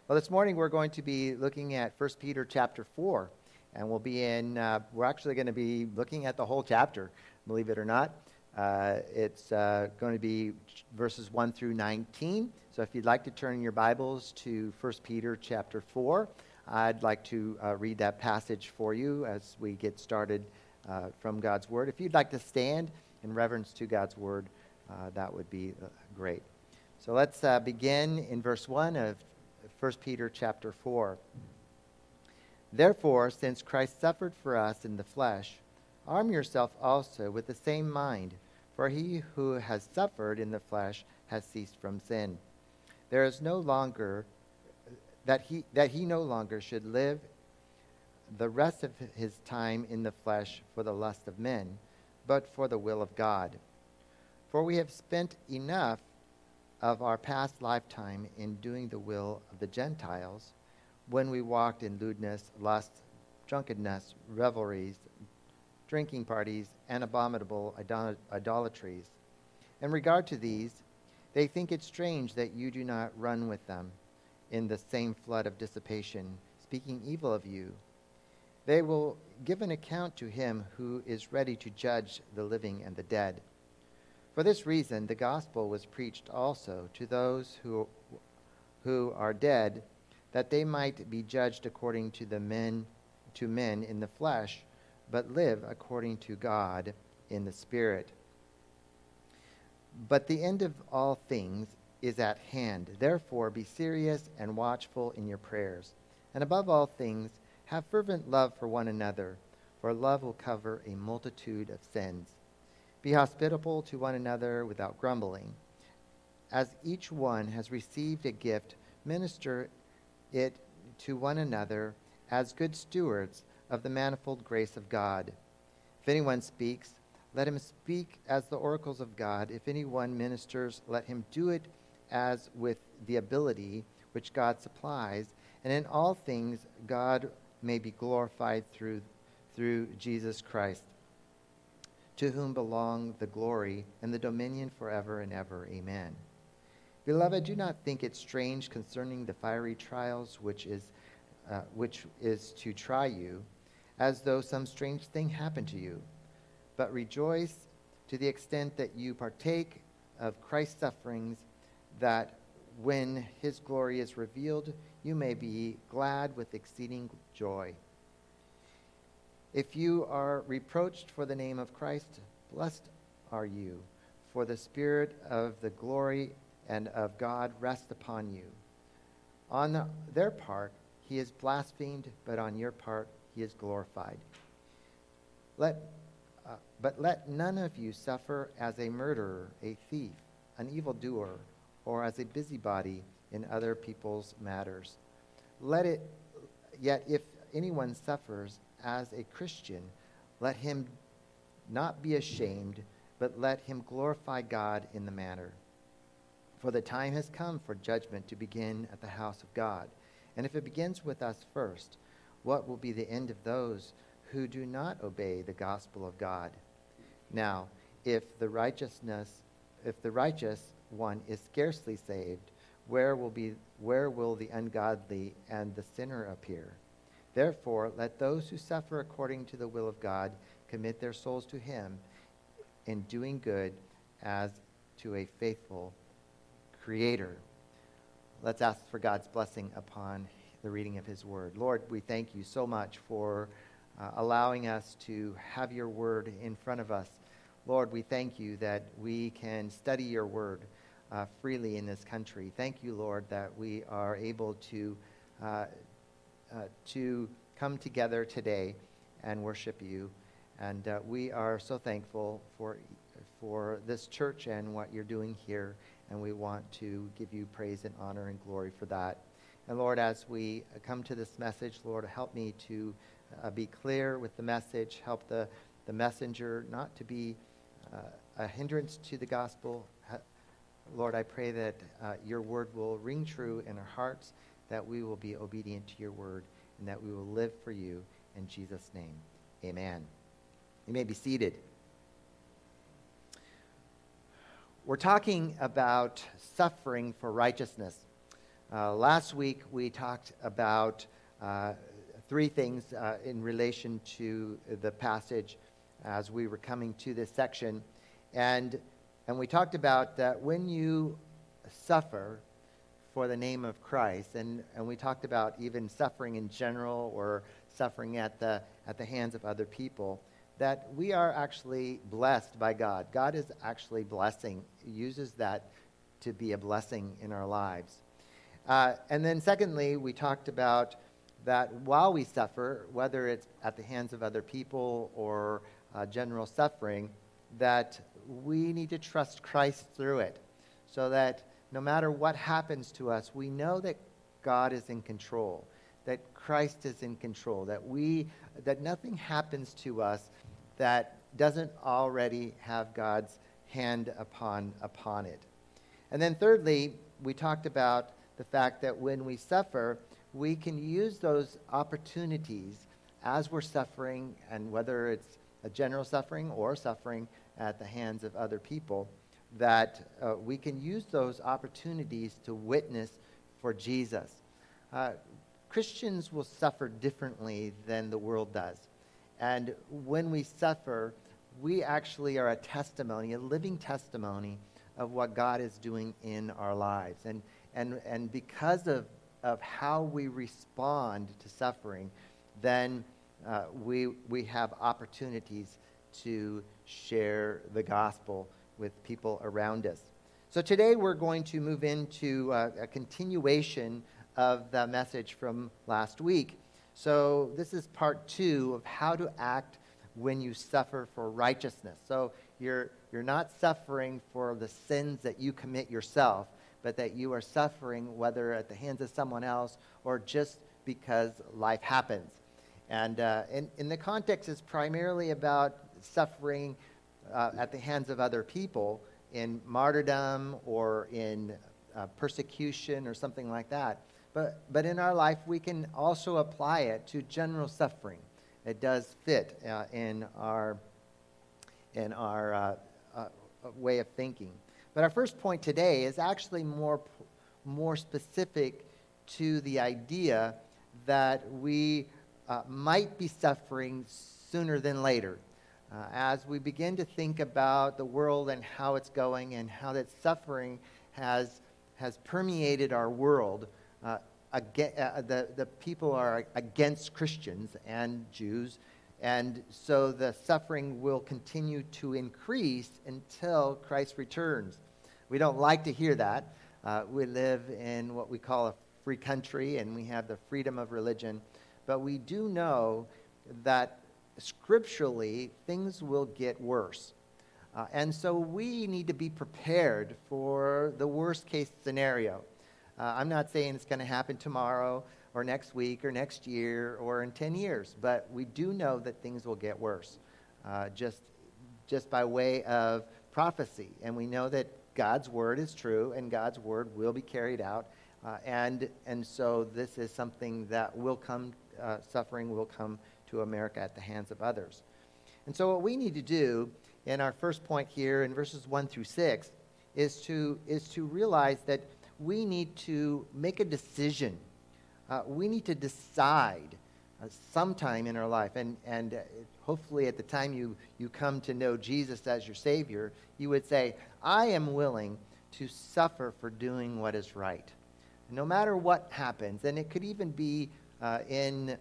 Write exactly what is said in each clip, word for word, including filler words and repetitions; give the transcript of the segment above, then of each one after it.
Well, this morning we're going to be looking at First Peter chapter four, and we'll be in, uh, we're actually going to be looking at the whole chapter, believe it or not. Uh, it's uh, going to be verses one through nineteen. So if you'd like to turn your Bibles to First Peter chapter four, I'd like to uh, read that passage for you as we get started uh, from God's Word. If you'd like to stand in reverence to God's Word, uh, that would be uh, great. So let's uh, begin in verse one of First Peter chapter four. Therefore, since Christ suffered for us in the flesh, arm yourself also with the same mind, for he who has suffered in the flesh has ceased from sin. There is no longer that he that he no longer should live the rest of his time in the flesh for the lust of men, but for the will of God. For we have spent enough of our past lifetime in doing the will of the Gentiles, when we walked in lewdness, lust, drunkenness, revelries, drinking parties, and abominable idol- idolatries. In regard to these, they think it strange that you do not run with them in the same flood of dissipation, speaking evil of you. They will give an account to him who is ready to judge the living and the dead. For this reason, the gospel was preached also to those who, who are dead, that they might be judged according to the men, to men in the flesh, but live according to God in the Spirit. But the end of all things is at hand. Therefore, be serious and watchful in your prayers. And above all things, have fervent love for one another, for love will cover a multitude of sins. Be hospitable to one another without grumbling. As each one has received a gift, minister it to one another as good stewards of the manifold grace of God. If anyone speaks, let him speak as the oracles of God. If anyone ministers, let him do it as with the ability which God supplies. And in all things, God may be glorified through, through Jesus Christ, to whom belong the glory and the dominion forever and ever. Amen. Beloved, do not think it strange concerning the fiery trials which is, uh, which is to try you, as though some strange thing happened to you. But rejoice to the extent that you partake of Christ's sufferings, that when his glory is revealed, you may be glad with exceeding joy. If you are reproached for the name of Christ, blessed are you, for the Spirit of the glory and of God rests upon you. On the, their part, he is blasphemed, but on your part, he is glorified. Let, uh, but let none of you suffer as a murderer, a thief, an evildoer, or as a busybody in other people's matters. Let it, yet if anyone suffers as a Christian, let him not be ashamed, but let him glorify God in the matter. For the time has come for judgment to begin at the house of God. And if it begins with us first, what will be the end of those who do not obey the gospel of God? Now, if the righteousness, if the righteous one is scarcely saved, where will be where will the ungodly and the sinner appear? Therefore, let those who suffer according to the will of God commit their souls to him in doing good as to a faithful Creator. Let's ask for God's blessing upon the reading of his word. Lord, we thank you so much for uh, allowing us to have your word in front of us. Lord, we thank you that we can study your word uh, freely in this country. Thank you, Lord, that we are able to uh, Uh, to come together today and worship you. And uh, we are so thankful for for this church and what you're doing here, and we want to give you praise and honor and glory for that. And Lord, as we come to this message, Lord, help me to uh, be clear with the message. Help the, the messenger not to be uh, a hindrance to the gospel. Lord, I pray that uh, your word will ring true in our hearts, that we will be obedient to your word, and that we will live for you. In Jesus' name, amen. You may be seated. We're talking about suffering for righteousness. Uh, last week we talked about uh, three things uh, in relation to the passage as we were coming to this section. And, and we talked about that when you suffer for the name of Christ, and, and we talked about even suffering in general or suffering at the, at the hands of other people, that we are actually blessed by God. God is actually blessing, uses that to be a blessing in our lives. Uh, and then secondly, we talked about that while we suffer, whether it's at the hands of other people or uh, general suffering, that we need to trust Christ through it, so that no matter what happens to us, we know that God is in control, that Christ is in control, that we, that nothing happens to us that doesn't already have God's hand upon, upon it. And then thirdly, we talked about the fact that when we suffer, we can use those opportunities as we're suffering, and whether it's a general suffering or suffering at the hands of other people, that uh, we can use those opportunities to witness for Jesus. Uh, Christians will suffer differently than the world does. And when we suffer, we actually are a testimony, a living testimony of what God is doing in our lives. And and and because of, of how we respond to suffering, then uh, we we have opportunities to share the gospel with people around us. So today we're going to move into uh, a continuation of the message from last week. So this is part two of how to act when you suffer for righteousness. So you're you're not suffering for the sins that you commit yourself, but that you are suffering whether at the hands of someone else or just because life happens. And uh, in, in the context is primarily about suffering uh, at the hands of other people in martyrdom or in uh, persecution or something like that. But, but in our life, we can also apply it to general suffering. It does fit uh, in our, in our uh, uh, way of thinking. But our first point today is actually more, more specific to the idea that we uh, might be suffering sooner than later. Uh, as we begin to think about the world and how it's going and how that suffering has, has permeated our world, uh, again, uh, the, the people are against Christians and Jews, and so the suffering will continue to increase until Christ returns. We don't like to hear that. Uh, we live in what we call a free country, and we have the freedom of religion, but we do know that scripturally things will get worse. Uh, and so we need to be prepared for the worst case scenario. Uh, I'm not saying it's going to happen tomorrow or next week or next year or in ten years, but we do know that things will get worse, uh, just, just by way of prophecy. And we know that God's word is true and God's word will be carried out. Uh, and, and so this is something that will come, uh, suffering will come to America at the hands of others. And so what we need to do in our first point here in verses one through six is to, is to realize that we need to make a decision. Uh, we need to decide uh, sometime in our life, and, and uh, hopefully at the time you, you come to know Jesus as your Savior, you would say, I am willing to suffer for doing what is right. No matter what happens, and it could even be uh, in,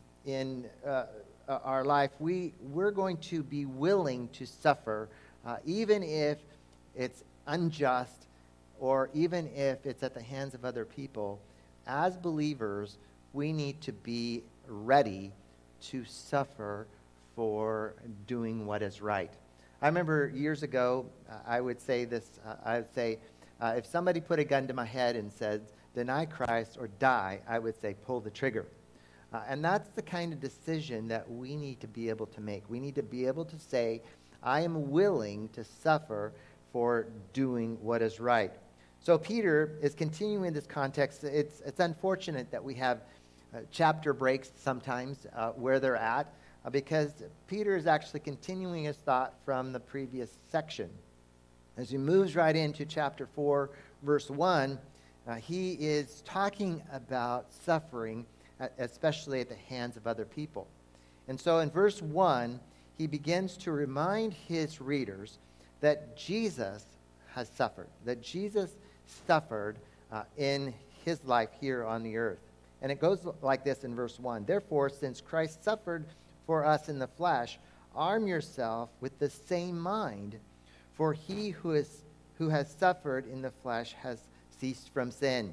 in uh, our life, we, we're going to be willing to suffer, uh, even if it's unjust, or even if it's at the hands of other people. As believers, we need to be ready to suffer for doing what is right. I remember years ago, uh, I would say this, uh, I would say, uh, if somebody put a gun to my head and said, deny Christ or die, I would say, pull the trigger. Uh, and that's the kind of decision that we need to be able to make. We need to be able to say, I am willing to suffer for doing what is right. So Peter is continuing this context. It's, it's unfortunate that we have uh, chapter breaks sometimes uh, where they're at, uh, because Peter is actually continuing his thought from the previous section. As he moves right into chapter four, verse one, Uh, he is talking about suffering, uh, especially at the hands of other people. And so in verse one, he begins to remind his readers that Jesus has suffered, that Jesus suffered uh, in his life here on the earth. And it goes like this in verse one. Therefore, since Christ suffered for us in the flesh, arm yourself with the same mind, for he who is who has suffered in the flesh has ceased from sin.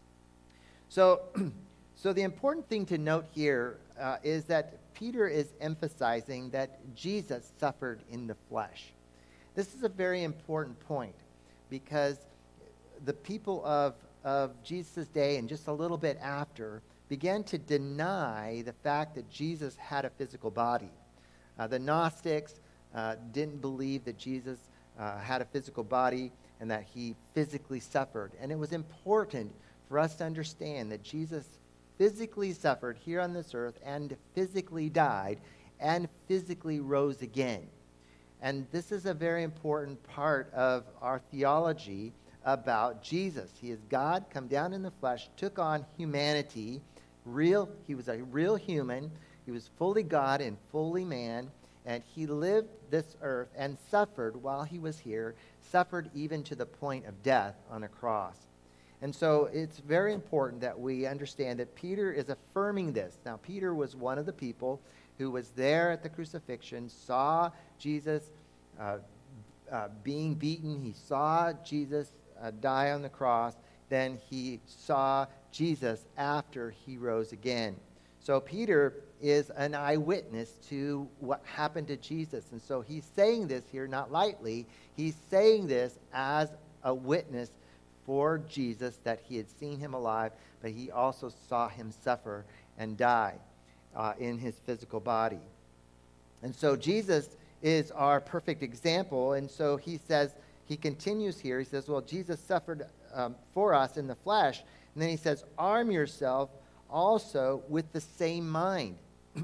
So, so the important thing to note here uh, is that Peter is emphasizing that Jesus suffered in the flesh. This is a very important point because the people of, of Jesus' day and just a little bit after began to deny the fact that Jesus had a physical body. Uh, the Gnostics uh, didn't believe that Jesus uh, had a physical body and that he physically suffered. And it was important for us to understand that Jesus physically suffered here on this earth and physically died and physically rose again. And this is a very important part of our theology about Jesus. He is God, come down in the flesh, took on humanity, real, he was a real human, he was fully God and fully man, and he lived this earth and suffered while he was here, suffered even to the point of death on a cross. And so it's very important that we understand that Peter is affirming this. Now, Peter was one of the people who was there at the crucifixion, saw Jesus uh, uh, being beaten. He saw Jesus uh, die on the cross. Then he saw Jesus after he rose again. So Peter is an eyewitness to what happened to Jesus. And so he's saying this here not lightly. He's saying this as a witness for Jesus, that he had seen him alive, but he also saw him suffer and die uh, in his physical body. And so Jesus is our perfect example. And so he says, he continues here, he says, well, Jesus suffered um, for us in the flesh. And then he says, arm yourself also with the same mind.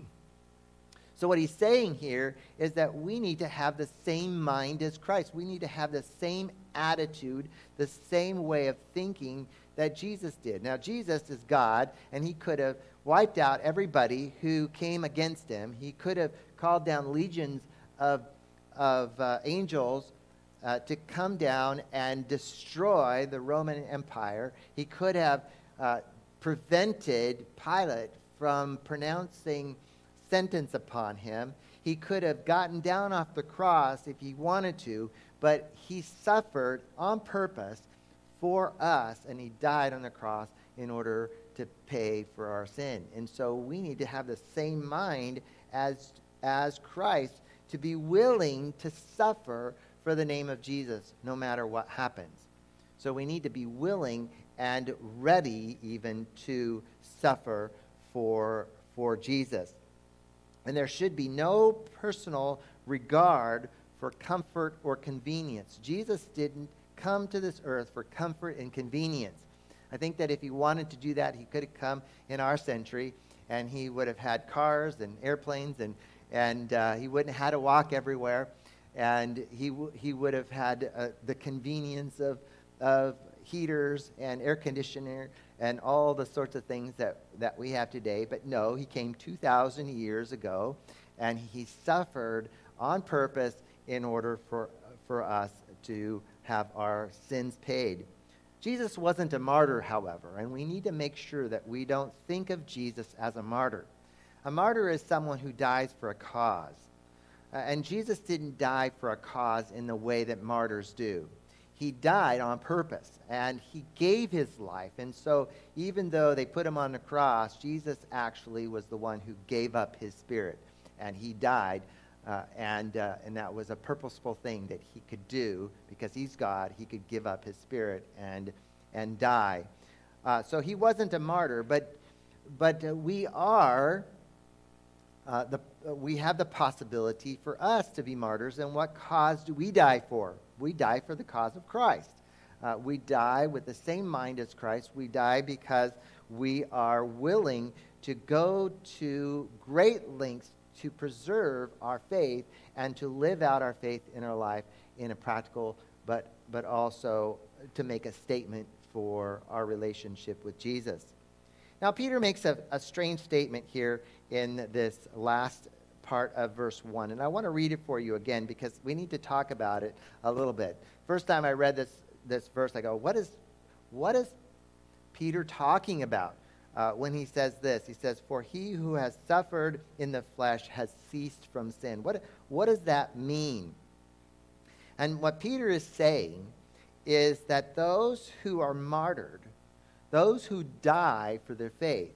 So what he's saying here is that we need to have the same mind as Christ. We need to have the same attitude, the same way of thinking that Jesus did. Now, Jesus is God, and he could have wiped out everybody who came against him. He could have called down legions of, of uh, angels uh, to come down and destroy the Roman Empire. He could have uh, prevented Pilate from pronouncing sentence upon him. He could have gotten down off the cross if he wanted to, but he suffered on purpose for us, and he died on the cross in order to pay for our sin. And so we need to have the same mind as, as Christ, to be willing to suffer for the name of Jesus no matter what happens. So we need to be willing and ready even to suffer for, for Jesus. And there should be no personal regard for comfort or convenience. Jesus didn't come to this earth for comfort and convenience. I think that if he wanted to do that, he could have come in our century, and he would have had cars and airplanes, and, and uh, he wouldn't have had to walk everywhere, and he, w- he would have had uh, the convenience of, of heaters and air conditioner and all the sorts of things that, that we have today. But no, he came two thousand years ago, and he suffered on purpose in order for, for us to have our sins paid. Jesus wasn't a martyr, however, and we need to make sure that we don't think of Jesus as a martyr. A martyr is someone who dies for a cause. Uh, and Jesus didn't die for a cause in the way that martyrs do. He died on purpose, and he gave his life. And so even though they put him on the cross, Jesus actually was the one who gave up his spirit, and he died. Uh, and uh, and that was a purposeful thing that he could do because he's God. He could give up his spirit and and die. Uh, so he wasn't a martyr, but but uh, we are. Uh, the uh, we have the possibility for us to be martyrs. And what cause do we die for? We die for the cause of Christ. Uh, we die with the same mind as Christ. We die because we are willing to go to great lengths to preserve our faith and to live out our faith in our life in a practical, but but also to make a statement for our relationship with Jesus. Now, Peter makes a, a strange statement here in this last part of verse one, and I want to read it for you again because we need to talk about it a little bit. First time I read this this verse, I go, what is what is Peter talking about uh, when he says this? He says, "For he who has suffered in the flesh has ceased from sin." What what does that mean? And what Peter is saying is that those who are martyred, those who die for their faith,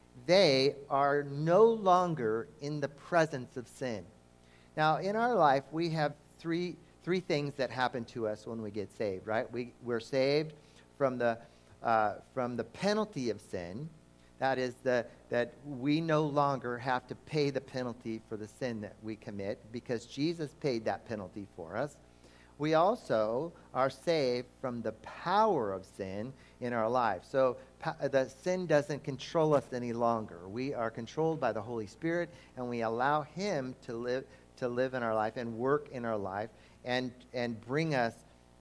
they are no longer in the presence of sin. Now, in our life, we have three three things that happen to us when we get saved, right? We, we're saved from the uh, from the penalty of sin. That is, the, that we no longer have to pay the penalty for the sin that we commit because Jesus paid that penalty for us. We also are saved from the power of sin in our life. So pa- the sin doesn't control us any longer. We are controlled by the Holy Spirit, and we allow him to live to live in our life and work in our life and and bring us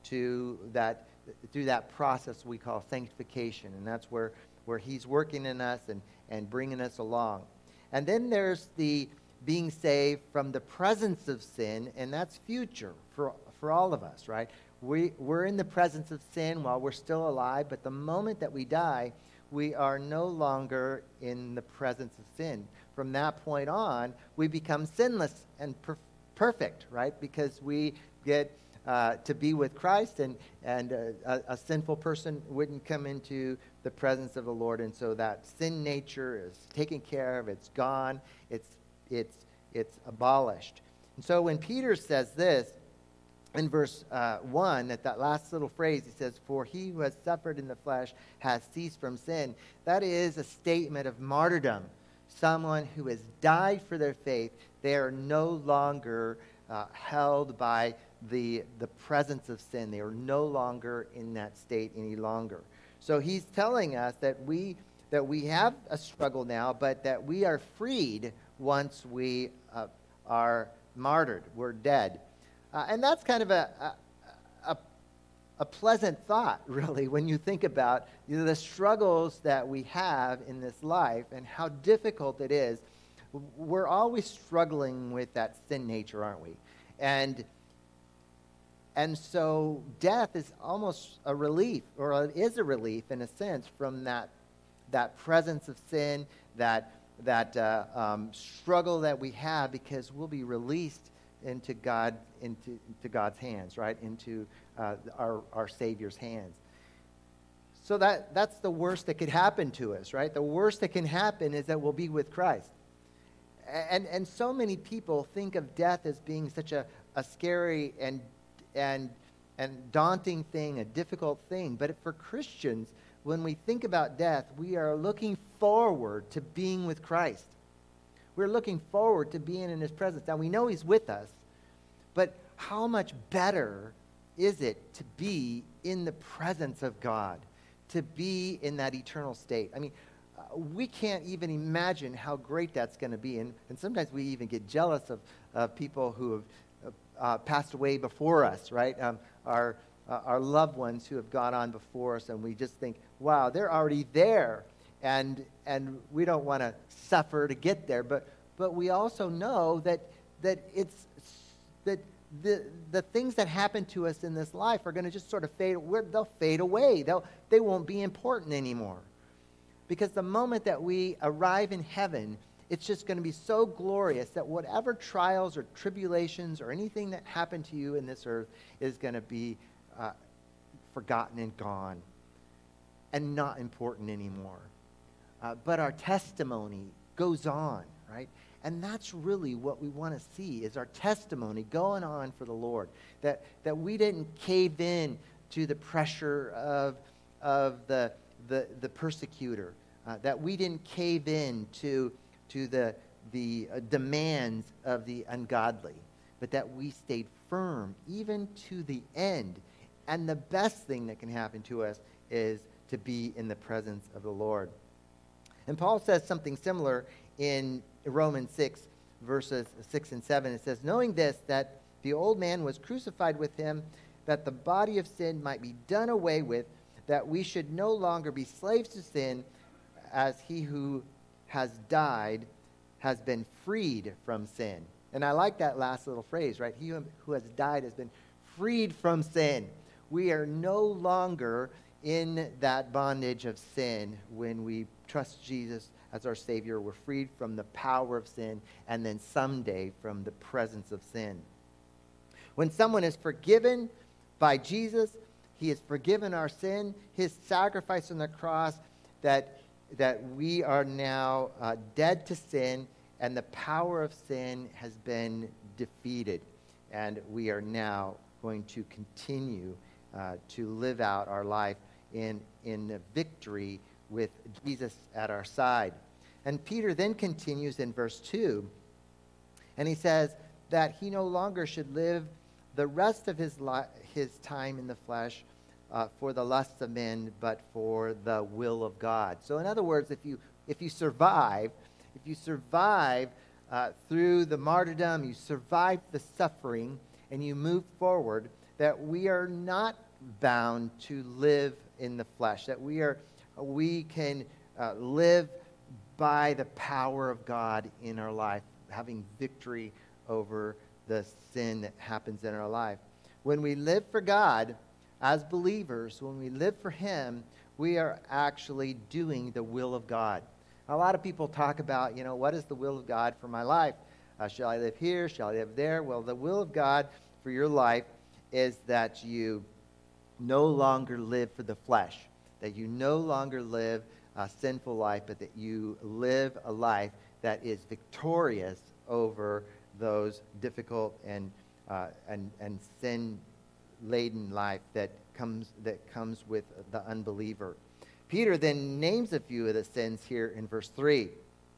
to that through that process we call sanctification. And that's where, where he's working in us and, and bringing us along. And then there's the being saved from the presence of sin, and that's future for for all of us, right? We, we're in the presence of sin while we're still alive, but the moment that we die, we are no longer in the presence of sin. From that point on, we become sinless and per- perfect, right? Because we get uh, to be with Christ, and, and uh, a, a sinful person wouldn't come into the presence of the Lord, and so that sin nature is taken care of, it's gone, it's, it's, it's abolished. And so when Peter says this, in verse uh, one, at that last little phrase, he says, "For he who has suffered in the flesh has ceased from sin." That is a statement of martyrdom. Someone who has died for their faith, they are no longer uh, held by the, the presence of sin. They are no longer in that state any longer. So he's telling us that we, that we have a struggle now, but that we are freed once we uh, are martyred. We're dead. Uh, and that's kind of a, a, a, a pleasant thought, really, when you think about you know, the struggles that we have in this life and how difficult it is. We're always struggling with that sin nature, aren't we? And, and so death is almost a relief, or it is a relief in a sense, from that, that presence of sin, that, that uh, um, struggle that we have, because we'll be released into God, into, into God's hands, right? Into uh, our, our Savior's hands. So that, that's the worst that could happen to us, right? The worst that can happen is that we'll be with Christ. And, and so many people think of death as being such a, a scary and, and, and daunting thing, a difficult thing. But for Christians, when we think about death, we are looking forward to being with Christ. We're looking forward to being in his presence. Now, we know he's with us, but how much better is it to be in the presence of God, to be in that eternal state? I mean, uh, we can't even imagine how great that's going to be. And, and sometimes we even get jealous of uh, people who have uh, passed away before us, right? Um, our, uh, our loved ones who have gone on before us, and we just think, wow, they're already there. And and we don't want to suffer to get there, but but we also know that that it's that the the things that happen to us in this life are going to just sort of fade. They'll fade away. They'll they won't be important anymore, because the moment that we arrive in heaven, it's just going to be so glorious that whatever trials or tribulations or anything that happened to you in this earth is going to be uh, forgotten and gone, and not important anymore. Uh, but our testimony goes on, right? And that's really what we want to see, is our testimony going on for the Lord. That that we didn't cave in to the pressure of, of the, the, the persecutor. Uh, that we didn't cave in to, to the, the uh, demands of the ungodly. But that we stayed firm even to the end. And the best thing that can happen to us is to be in the presence of the Lord. And Paul says something similar in Romans six, verses six and seven. It says, "Knowing this, that the old man was crucified with him, that the body of sin might be done away with, that we should no longer be slaves to sin, as he who has died has been freed from sin. And I like that last little phrase, right? He who has died has been freed from sin. We are no longer in that bondage of sin when we trust Jesus as our Savior. We're freed from the power of sin, and then someday from the presence of sin. When someone is forgiven by Jesus, he has forgiven our sin. His sacrifice on the cross, that, that we are now uh, dead to sin, and the power of sin has been defeated. And we are now going to continue uh, to live out our life in, in victory with Jesus at our side. And Peter then continues in verse two, and he says that he no longer should live the rest of his, li- his time in the flesh uh, for the lusts of men, but for the will of God. So in other words, if you, if you survive, if you survive uh, through the martyrdom, you survive the suffering, and you move forward, that we are not bound to live in the flesh, that we are we can uh, live by the power of God in our life, having victory over the sin that happens in our life. When we live for God as believers, when we live for Him, we are actually doing the will of God. A lot of people talk about, you know, what is the will of God for my life? Uh, shall I live here? Shall I live there? Well, the will of God for your life is that you no longer live for the flesh, that you no longer live a sinful life, but that you live a life that is victorious over those difficult and uh, and and sin-laden life that comes that comes with the unbeliever. Peter then names a few of the sins here in verse three.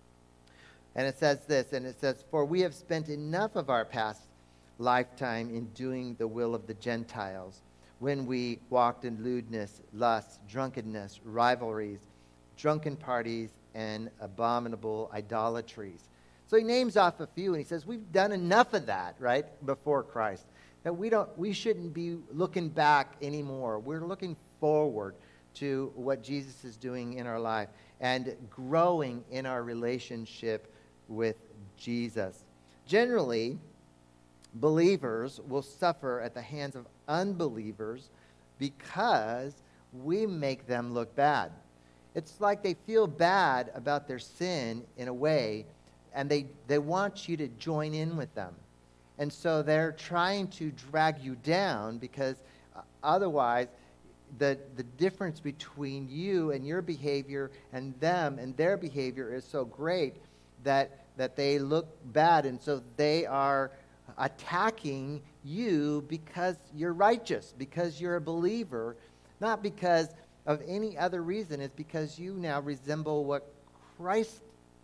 And it says this, and it says, "For we have spent enough of our past lifetime in doing the will of the Gentiles, when we walked in lewdness, lust, drunkenness, rivalries, drunken parties, and abominable idolatries." So he names off a few, and he says, we've done enough of that, right, before Christ. That we don't, we shouldn't be looking back anymore. We're looking forward to what Jesus is doing in our life and growing in our relationship with Jesus. Generally, believers will suffer at the hands of unbelievers because we make them look bad. It's like they feel bad about their sin in a way, and they, they want you to join in with them. And so they're trying to drag you down because uh, otherwise the, the difference between you and your behavior and them and their behavior is so great that, that they look bad. And so they are attacking you because you're righteous, because you're a believer, not because of any other reason. It's because you now resemble what Christ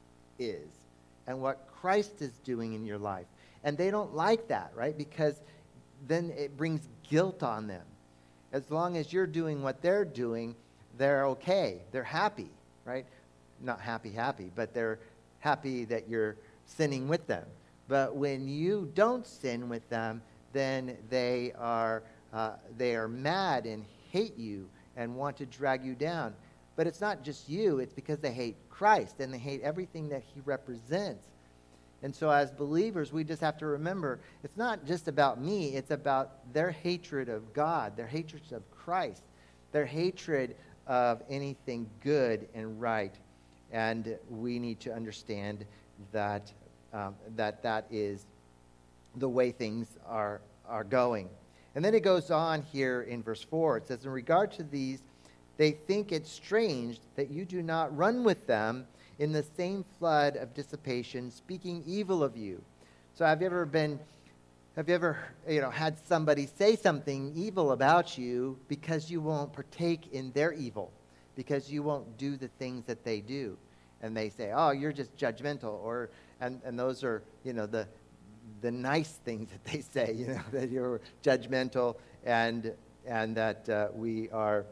is and what Christ is doing in your life. And they don't like that, right? Because then it brings guilt on them. As long as you're doing what they're doing, they're okay. They're happy, right? Not happy, happy, but they're happy that you're sinning with them. But when you don't sin with them, then they are uh, they are mad and hate you and want to drag you down. But it's not just you. It's because they hate Christ and they hate everything that He represents. And so as believers, we just have to remember, it's not just about me. It's about their hatred of God, their hatred of Christ, their hatred of anything good and right. And we need to understand that um, that that is the way things are, are going. And then it goes on here in verse four. It says, in regard to these, they think it strange that you do not run with them in the same flood of dissipation, speaking evil of you. So have you ever been, have you ever, you know, had somebody say something evil about you because you won't partake in their evil, because you won't do the things that they do? And they say, oh, you're just judgmental, or, and, and those are, you know, the, the nice things that they say, you know, that you're judgmental and, and that uh, we are,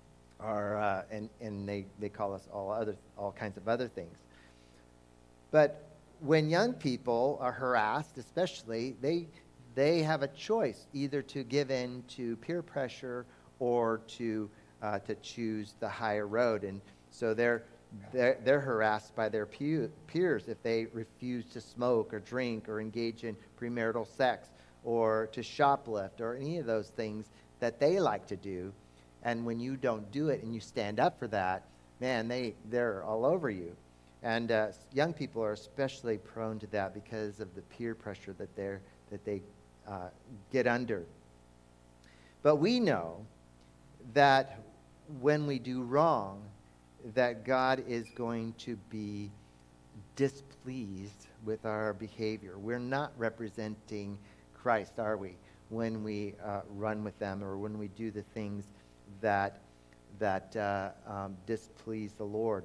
are uh, and, and they, they call us all other, all kinds of other things. But when young people are harassed, especially, they, they have a choice either to give in to peer pressure or to uh, to choose the higher road. And so they're, they're, they're harassed by their pu- peers if they refuse to smoke or drink or engage in premarital sex or to shoplift or any of those things that they like to do. And when you don't do it and you stand up for that, man, they, they're all over you. And uh, young people are especially prone to that because of the peer pressure that, they're, that they uh, get under. But we know that when we do wrong, that God is going to be displeased with our behavior. We're not representing Christ, are we, when we uh, run with them or when we do the things that, that uh, um, displease the Lord.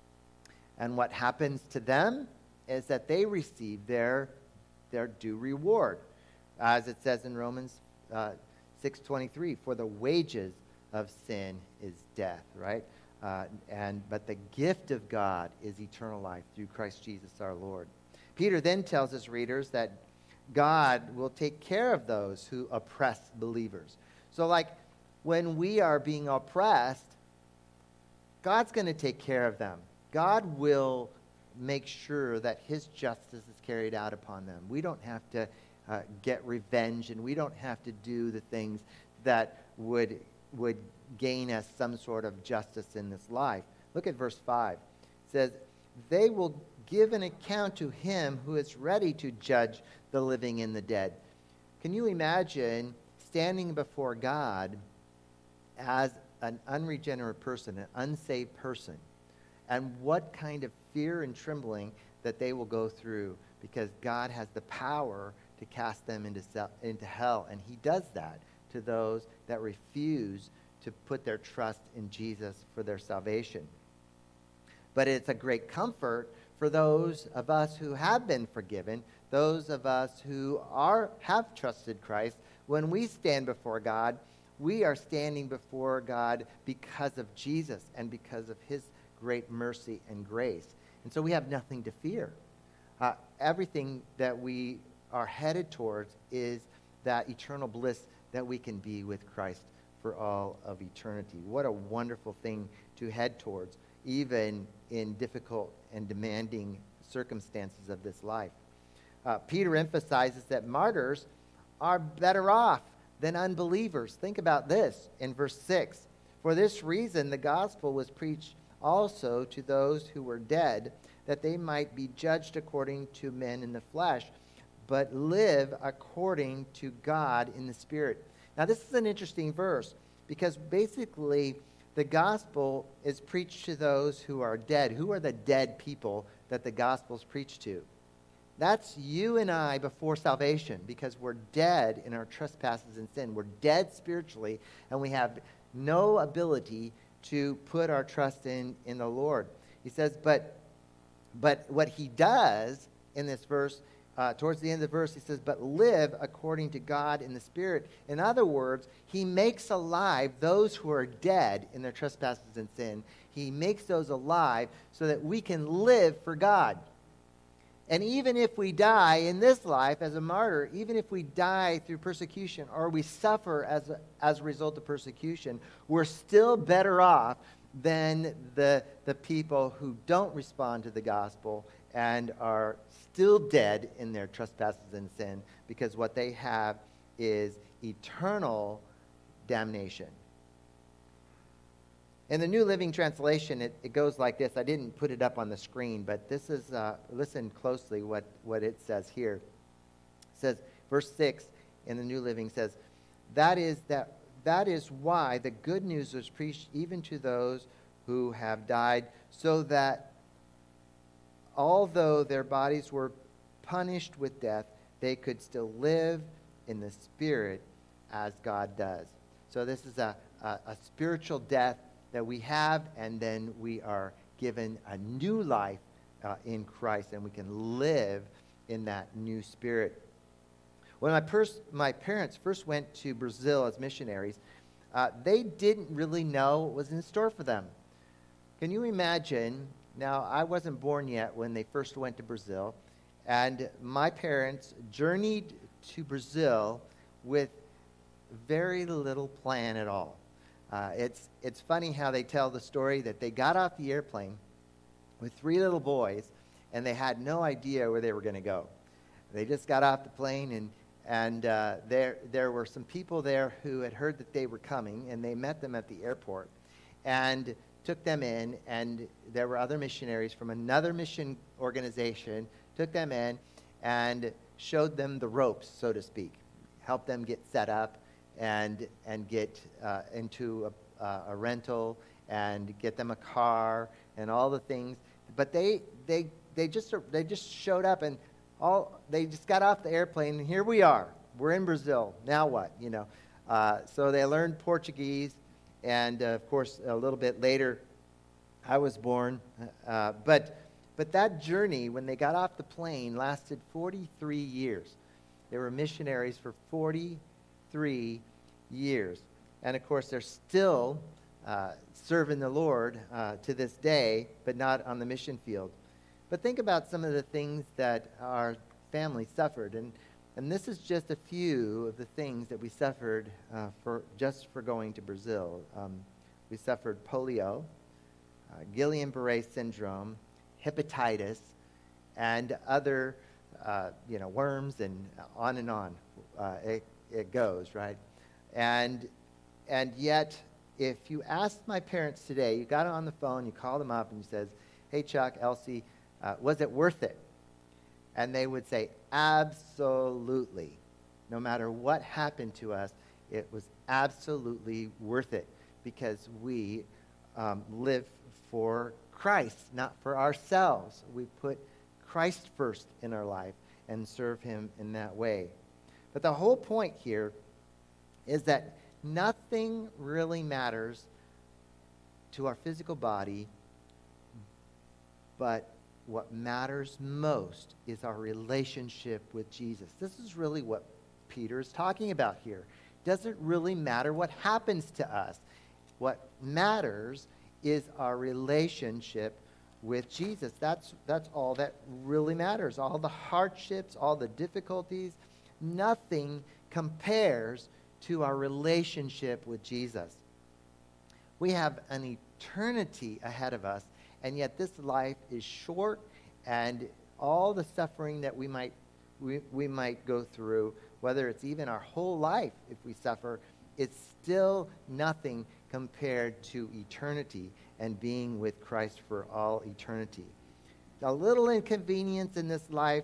And what happens to them is that they receive their, their due reward. As it says in Romans uh, six twenty-three, for the wages of sin is death, right? Uh, and but the gift of God is eternal life through Christ Jesus our Lord. Peter then tells his readers that God will take care of those who oppress believers. So like when we are being oppressed, God's going to take care of them. God will make sure that his justice is carried out upon them. We don't have to uh, get revenge, and we don't have to do the things that would would gain us some sort of justice in this life. Look at verse five. It says, they will give an account to him who is ready to judge the living and the dead. Can you imagine standing before God as an unregenerate person, an unsaved person, and what kind of fear and trembling that they will go through, because God has the power to cast them into, into hell, and he does that to those that refuse to put their trust in Jesus for their salvation. But it's a great comfort for those of us who have been forgiven, those of us who are have trusted Christ. When we stand before God, we are standing before God because of Jesus and because of his great mercy and grace. And so we have nothing to fear. Uh, everything that we are headed towards is that eternal bliss that we can be with Christ for all of eternity. What a wonderful thing to head towards, even in difficult and demanding circumstances of this life. Uh, Peter emphasizes that martyrs are better off than unbelievers. Think about this in verse six. For this reason, the gospel was preached also to those who were dead, that they might be judged according to men in the flesh, but live according to God in the Spirit. Now, this is an interesting verse, because basically the gospel is preached to those who are dead. Who are the dead people that the gospel is preached to? That's you and I before salvation, because we're dead in our trespasses and sin. We're dead spiritually, and we have no ability to put our trust in, in the Lord. He says, but, but what he does in this verse, uh, towards the end of the verse, he says, but live according to God in the Spirit. In other words, he makes alive those who are dead in their trespasses and sin. He makes those alive so that we can live for God. And even if we die in this life as a martyr, even if we die through persecution or we suffer as a, as a result of persecution, we're still better off than the, the people who don't respond to the gospel and are still dead in their trespasses and sin, because what they have is eternal damnation. In the New Living Translation, it, it goes like this. I didn't put it up on the screen, but this is, uh, listen closely what, what it says here. It says, verse six in the New Living says, that is, that, that is why the good news was preached even to those who have died, so that although their bodies were punished with death, they could still live in the Spirit as God does. So this is a, a, a spiritual death that we have, and then we are given a new life uh, in Christ, and we can live in that new spirit. When my, pers- my parents first went to Brazil as missionaries, uh, they didn't really know what was in store for them. Can you imagine? Now, I wasn't born yet when they first went to Brazil, and my parents journeyed to Brazil with very little plan at all. Uh, it's, it's funny how they tell the story that they got off the airplane with three little boys, and they had no idea where they were going to go. They just got off the plane, and, and uh, there, there were some people there who had heard that they were coming, and they met them at the airport and took them in, and there were other missionaries from another mission organization, took them in and showed them the ropes, so to speak, helped them get set up and and get uh, into a, uh, a rental and get them a car and all the things. But they they they just they just showed up, and all they just got off the airplane, and here we are. We're in Brazil. Now what? You know. Uh, so they learned Portuguese, and uh, of course a little bit later, I was born. Uh, but but that journey, when they got off the plane, lasted forty-three years. They were missionaries for forty-three years. And of course, they're still uh, serving the Lord uh, to this day, but not on the mission field. But think about some of the things that our family suffered. And, and this is just a few of the things that we suffered uh, for just for going to Brazil. Um, we suffered polio, uh, Guillain-Barré syndrome, hepatitis, and other uh, you know, worms, and on and on. Uh, it, it goes, right? And and yet, if you asked my parents today, you got on the phone, you call them up, and you says, "Hey, Chuck, Elsie, uh, was it worth it?" And they would say, "Absolutely. No matter what happened to us, it was absolutely worth it, because we um, live for Christ, not for ourselves. We put Christ first in our life and serve him in that way." But the whole point here is that nothing really matters to our physical body, but what matters most is our relationship with Jesus. This is really what Peter is talking about here. It doesn't really matter what happens to us. What matters is our relationship with Jesus. That's, that's all that really matters. All the hardships, all the difficulties, nothing compares to our relationship with Jesus. We have an eternity ahead of us, and yet this life is short, and all the suffering that we might we, we might go through, whether it's even our whole life if we suffer, it's still nothing compared to eternity and being with Christ for all eternity. A little inconvenience in this life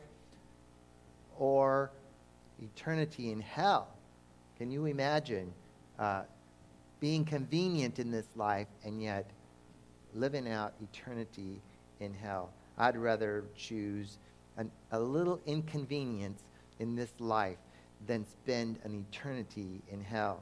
or eternity in hell. Can you imagine uh, being convenient in this life and yet living out eternity in hell? I'd rather choose an, a little inconvenience in this life than spend an eternity in hell.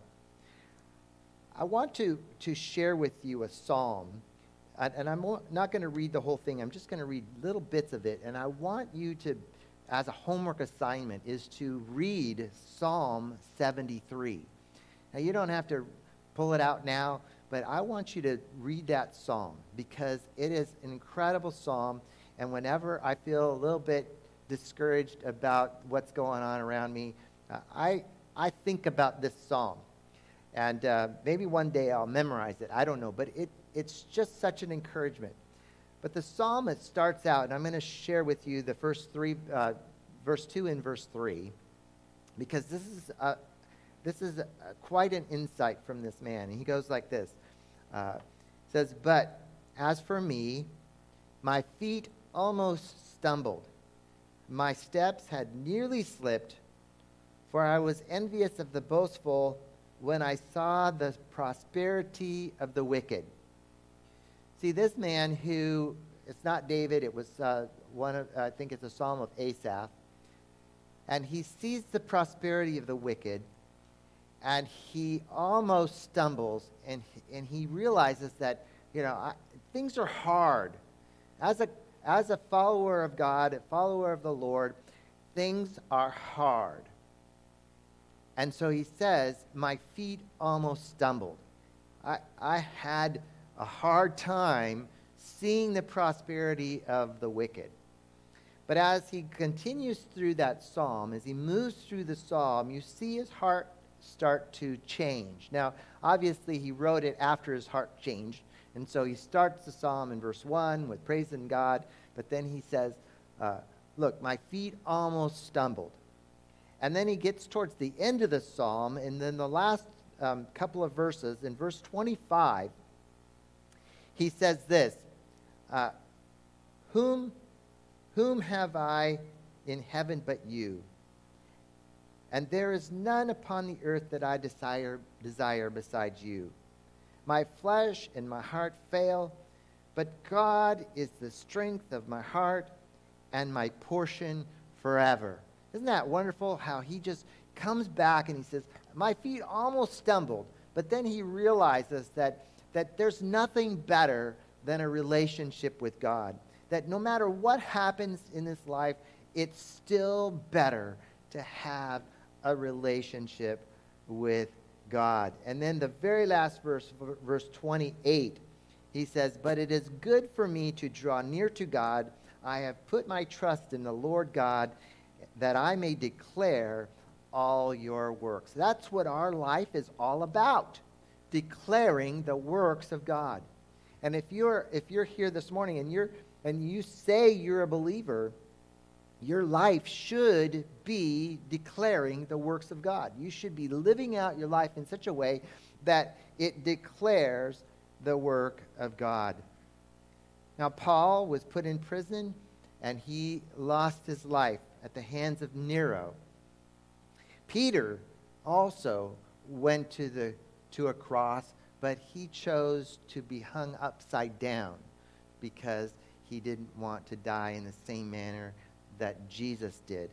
I want to, to share with you a psalm, and, and I'm not going to read the whole thing. I'm just going to read little bits of it, and I want you to, as a homework assignment, is to read Psalm seventy-three. Now, you don't have to pull it out now, but I want you to read that psalm, because it is an incredible psalm, and whenever I feel a little bit discouraged about what's going on around me, uh, I, I think about this psalm. And uh, maybe one day I'll memorize it. I don't know. But it, it's just such an encouragement. But the psalmist starts out, and I'm going to share with you the first three, uh, verse two and verse three, because this is, uh, this is uh, quite an insight from this man. And he goes like this. Uh, says, "But as for me, my feet almost stumbled. My steps had nearly slipped, for I was envious of the boastful when I saw the prosperity of the wicked." See, this man who, it's not David, it was uh, one of, I think it's a psalm of Asaph, and he sees the prosperity of the wicked, and he almost stumbles, and, and he realizes that, you know, I, things are hard. As a, as a follower of God, a follower of the Lord, things are hard. And so he says, my feet almost stumbled. I, I had a hard time seeing the prosperity of the wicked. But as he continues through that psalm, as he moves through the psalm, you see his heart start to change. Now, obviously, he wrote it after his heart changed. And so he starts the psalm in verse one with praising God. But then he says, uh, look, my feet almost stumbled. And then he gets towards the end of the psalm. And then the last um, couple of verses, in verse twenty-five, he says this, uh, whom, whom have I in heaven but you? And there is none upon the earth that I desire, desire besides you. My flesh and my heart fail, but God is the strength of my heart and my portion forever. Isn't that wonderful how he just comes back and he says, my feet almost stumbled, but then he realizes that, that there's nothing better than a relationship with God. That no matter what happens in this life, it's still better to have a relationship with God. And then the very last verse, verse twenty-eight, he says, but it is good for me to draw near to God. I have put my trust in the Lord God, that I may declare all your works. That's what our life is all about, declaring the works of God. And if you're if you're here this morning and you're and you say you're a believer, your life should be declaring the works of God. You should be living out your life in such a way that it declares the work of God. Now, Paul was put in prison, and he lost his life at the hands of Nero. Peter also went to the to a cross, but he chose to be hung upside down because he didn't want to die in the same manner that Jesus did.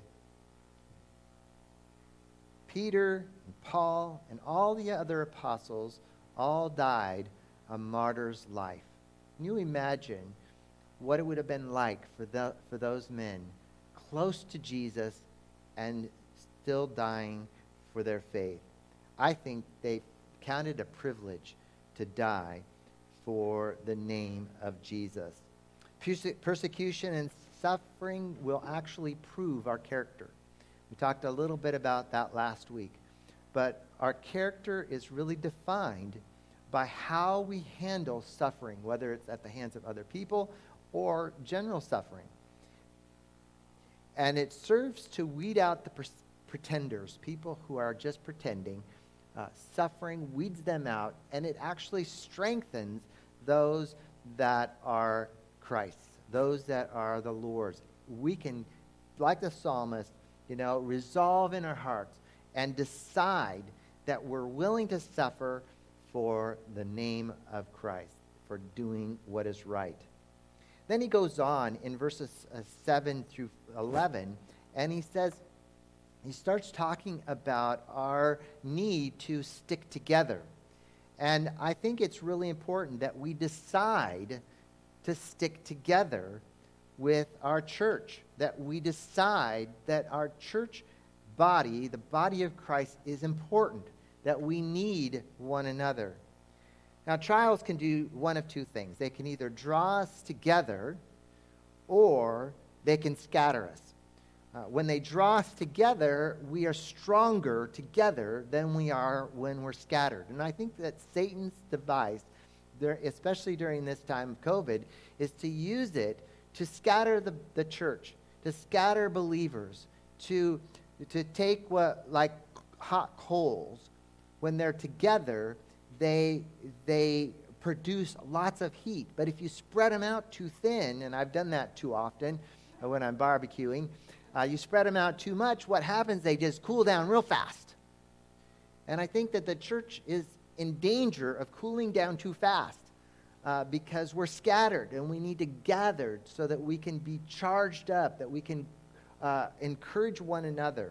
Peter and Paul and all the other apostles all died a martyr's life. Can you imagine what it would have been like for the, for those men close to Jesus and still dying for their faith? I think they counted a privilege to die for the name of Jesus. Perse- persecution and suffering will actually prove our character. We talked a little bit about that last week. But our character is really defined by how we handle suffering, whether it's at the hands of other people or general suffering. And it serves to weed out the pre- pretenders, people who are just pretending. Uh, suffering weeds them out, and it actually strengthens those that are Christ's, those that are the Lord's. We can, like the psalmist, you know, resolve in our hearts and decide that we're willing to suffer for the name of Christ, for doing what is right. Then he goes on in verses uh, seven through eleven, and he says, he starts talking about our need to stick together. And I think it's really important that we decide to stick together with our church, that we decide that our church body, the body of Christ, is important, that we need one another. Now, trials can do one of two things. They can either draw us together or they can scatter us. Uh, when they draw us together, we are stronger together than we are when we're scattered. And I think that Satan's device, there, especially during this time of COVID, is to use it to scatter the, the church, to scatter believers, to, to take what, like hot coals, when they're together, they, they produce lots of heat. But if you spread them out too thin, and I've done that too often uh, when I'm barbecuing, uh, you spread them out too much, what happens? They just cool down real fast. And I think that the church is in danger of cooling down too fast uh, because we're scattered, and we need to gather so that we can be charged up, that we can uh, encourage one another.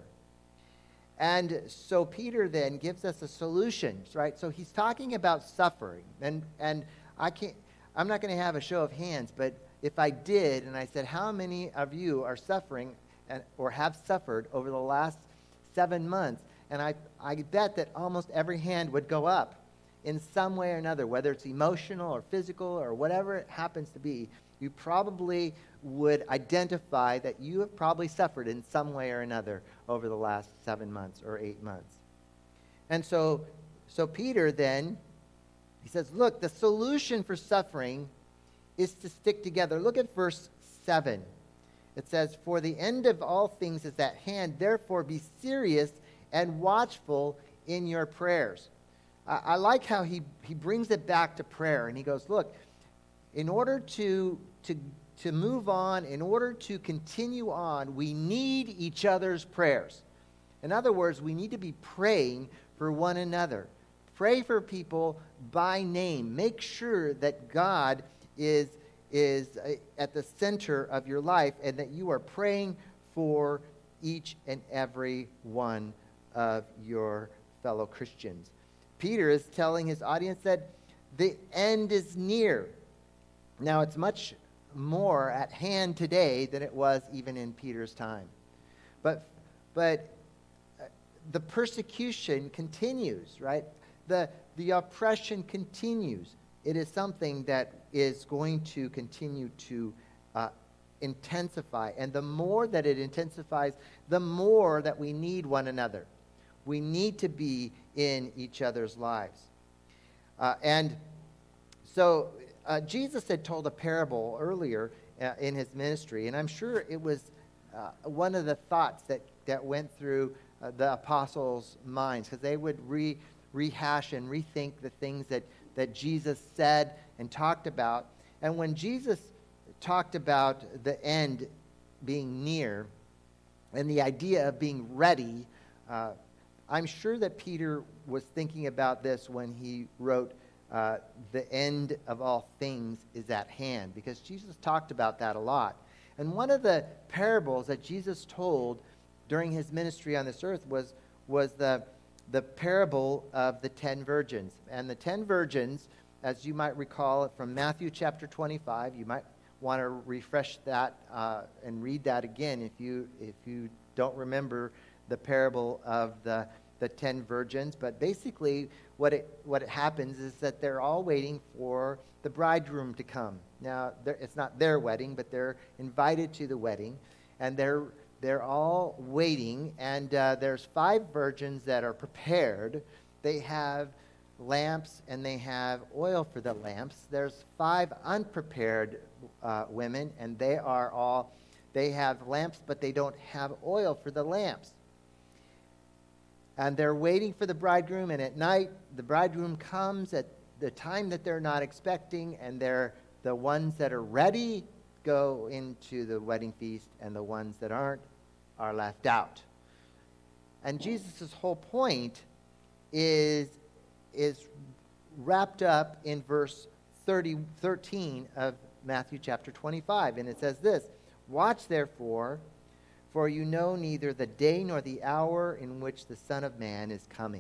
And so Peter then gives us a solution, right? So he's talking about suffering. And and I can't I'm not going to have a show of hands, but if I did and I said, how many of you are suffering and, or have suffered over the last seven months? And I, I bet that almost every hand would go up in some way or another, whether it's emotional or physical or whatever it happens to be. You probably would identify that you have probably suffered in some way or another over the last seven months or eight months. And so, so Peter then, he says, look, the solution for suffering is to stick together. Look at verse seven. It says, for the end of all things is at hand. Therefore, be serious and watchful in your prayers. I, I like how he, he brings it back to prayer. And he goes, look, in order to, to, to move on, in order to continue on, we need each other's prayers. In other words, we need to be praying for one another. Pray for people by name. Make sure that God is, is at the center of your life and that you are praying for each and every one of your fellow Christians. Peter is telling his audience that the end is near. Now, it's much more at hand today than it was even in Peter's time. But, but the persecution continues, right? The, the oppression continues. It is something that is going to continue to uh, intensify. And the more that it intensifies, the more that we need one another. We need to be in each other's lives. Uh, and so uh, Jesus had told a parable earlier uh, in his ministry, and I'm sure it was uh, one of the thoughts that, that went through uh, the apostles' minds, because they would re, rehash and rethink the things that, that Jesus said and talked about. And when Jesus talked about the end being near and the idea of being ready, uh, I'm sure that Peter was thinking about this when he wrote, uh, the end of all things is at hand, because Jesus talked about that a lot. And one of the parables that Jesus told during his ministry on this earth was, was the, the parable of the ten virgins. And the ten virgins, as you might recall it from Matthew chapter twenty-five, you might want to refresh that uh, and read that again if you, if you don't remember the parable of the, the ten virgins. But basically what it, what it happens is that they're all waiting for the bridegroom to come. Now, it's not their wedding, but they're invited to the wedding, and they're they're all waiting, and uh, there's five virgins that are prepared. They have lamps, and they have oil for the lamps. There's five unprepared uh, women, and they are all, they have lamps, but they don't have oil for the lamps. And they're waiting for the bridegroom, and at night, the bridegroom comes at the time that they're not expecting, and they're the ones that are ready go into the wedding feast, and the ones that aren't are left out. And Jesus' whole point is, is wrapped up in verse thirty, thirteen of Matthew chapter twenty-five. And it says this, watch therefore, for you know neither the day nor the hour in which the Son of Man is coming.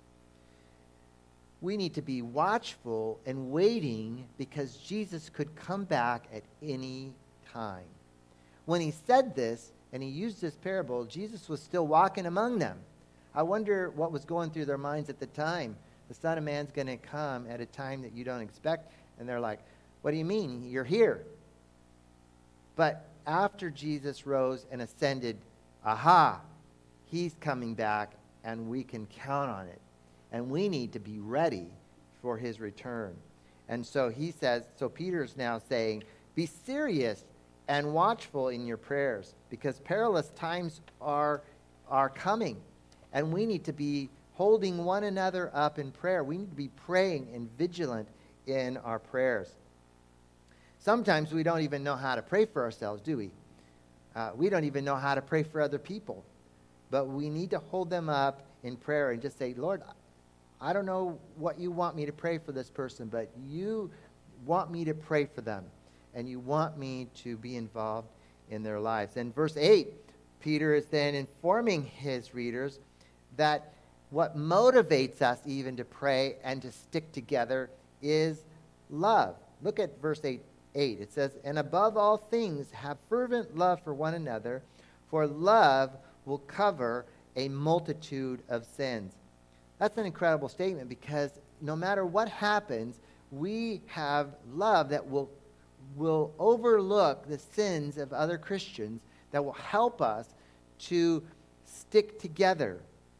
We need to be watchful and waiting because Jesus could come back at any time. When he said this and he used this parable, Jesus was still walking among them. I wonder what was going through their minds at the time. The Son of Man's going to come at a time that you don't expect. And they're like, what do you mean? You're here. But after Jesus rose and ascended, aha, he's coming back and we can count on it. And we need to be ready for his return. And so he says, so Peter's now saying, be serious and watchful in your prayers, because perilous times are, are coming. And we need to be holding one another up in prayer. We need to be praying and vigilant in our prayers. Sometimes we don't even know how to pray for ourselves, do we? Uh, we don't even know how to pray for other people. But we need to hold them up in prayer and just say, Lord, I don't know what you want me to pray for this person, but you want me to pray for them, and you want me to be involved in their lives. And verse eight, Peter is then informing his readers that what motivates us even to pray and to stick together is love. Look at verse eight. eight. It says, and above all things, have fervent love for one another, for love will cover a multitude of sins. That's an incredible statement, because no matter what happens, we have love that will, will overlook the sins of other Christians, that will help us to stick together.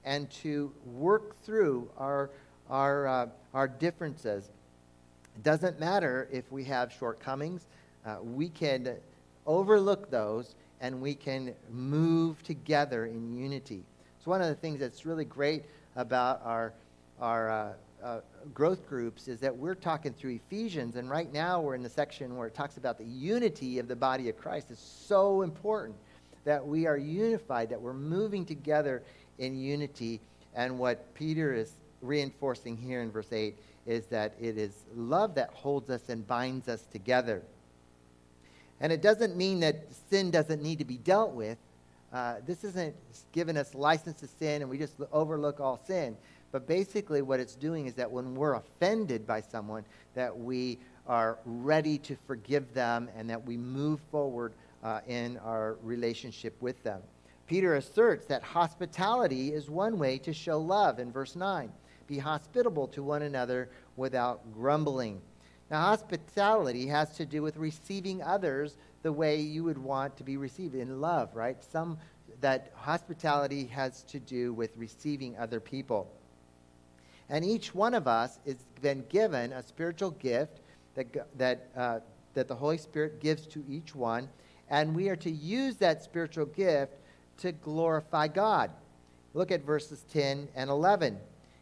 and to work through our, our, uh, our differences. It doesn't matter if we have shortcomings. Uh, we can overlook those, and we can move together in unity. So one of the things that's really great about our, our uh, uh, growth groups is that we're talking through Ephesians, and right now we're in the section where it talks about the unity of the body of Christ. It's so important that we are unified, that we're moving together in unity. And what Peter is reinforcing here in verse eight is that it is love that holds us and binds us together. And it doesn't mean that sin doesn't need to be dealt with. Uh, this isn't giving us license to sin and we just overlook all sin. But basically what it's doing is that when we're offended by someone, that we are ready to forgive them and that we move forward uh, in our relationship with them. Peter asserts that hospitality is one way to show love in verse nine. Be hospitable to one another without grumbling. Now, hospitality has to do with receiving others the way you would want to be received in love, right? Some that hospitality has to do with receiving other people. And each one of us has been given a spiritual gift that that uh, that the Holy Spirit gives to each one, and we are to use that spiritual gift to glorify God. Look at verses ten and eleven.